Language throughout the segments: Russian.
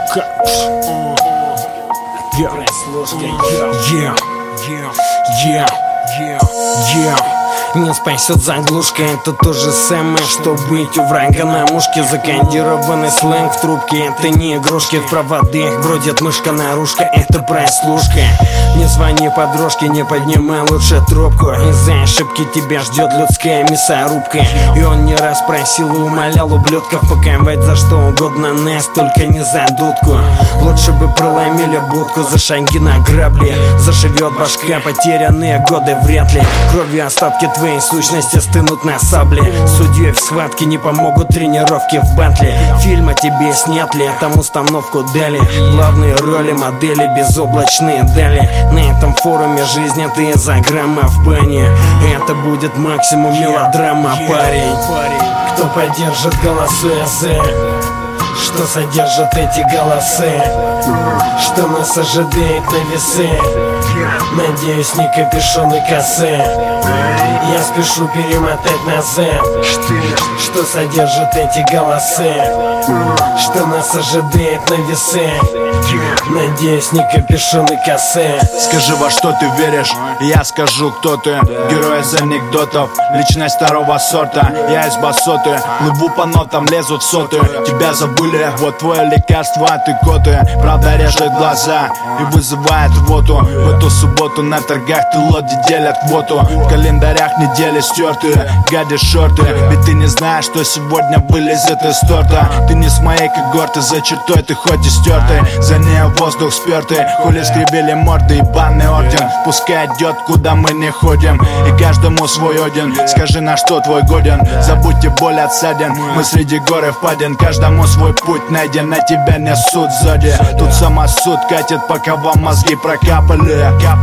Не спасет заглушка, это то же самое, что быть у врага на мушке. Закодированный сленг в трубке, это не игрушки. В проводах бродит мышка-нарушка, это прослушка. Не звони подружке, не поднимай лучше трубку. Из-за ошибки тебя ждет людская мясорубка. И он не раз просил и умолял ублюдков паковать за что угодно нас, только не за дудку. Лучше бы проломили будку за шаги на грабли. Зашивет башка, потерянные годы вряд ли. Кровью остатки твоей сущности стынут на сабле. Судьей в схватке не помогут тренировки в батле. Фильм о тебе снят ли, там установку дали. Главные роли модели безоблачные дали. На этом форуме жизнь это изограмма в бане. Это будет максимум мелодрама, парень. Кто поддержит голосуя за? Что содержат эти голосы? Что нас ожидает на весы? Надеюсь, не капюшон и косы. Я спешу перемотать назад. Что содержат эти голосы? Что нас ожидает на весы? Надеюсь, не капюшон и косы. Скажи, во что ты веришь, я скажу, кто ты. Герой из анекдотов, личность второго сорта. Я из басоты, плыву по нотам, лезу в соты. Тебя забыли, вот твое лекарство, а ты коты. Правда режет глаза и вызывает рвоту. В эту субботу на торгах ты лоди делят квоту. В календарях недели стертые, гадишь шорты. Ведь ты не знаешь, что сегодня вылезет из торта. Ты не с моей когорты, за чертой ты хоть и стертый. За ней воздух спертый, хули скребели морды, ебаный орден. Пускай идет, куда мы не ходим, и каждому свой один. Скажи, на что твой годен, забудьте боль от ссадин. Мы среди гор и впадин, каждому свой путь найден. На тебя несут сзади, тут самосуд катит, пока вам мозги прокапали.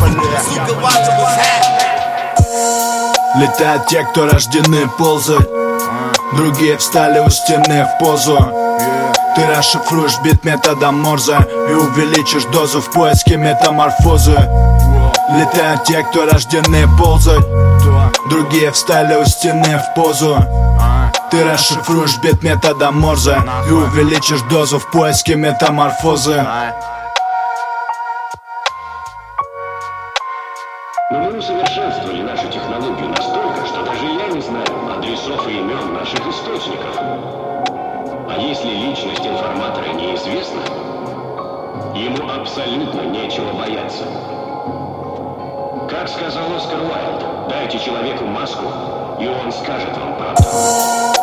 Летают те, кто рождены ползать. Другие встали у стены в позу. Ты расшифруешь бит методом Морзе и увеличишь дозу в поиске метаморфозы. Летают те, кто рождены ползать. Другие встали у стены в позу. Ты расшифруешь бит методом Морзе и увеличишь дозу в поиске метаморфозы. Но мы усовершенствовали нашу технологию настолько, что даже я не знаю адресов и имен наших источников. А если личность информатора неизвестна, ему абсолютно нечего бояться. Как сказал Оскар Уайльд, дайте человеку маску, и он скажет вам правду.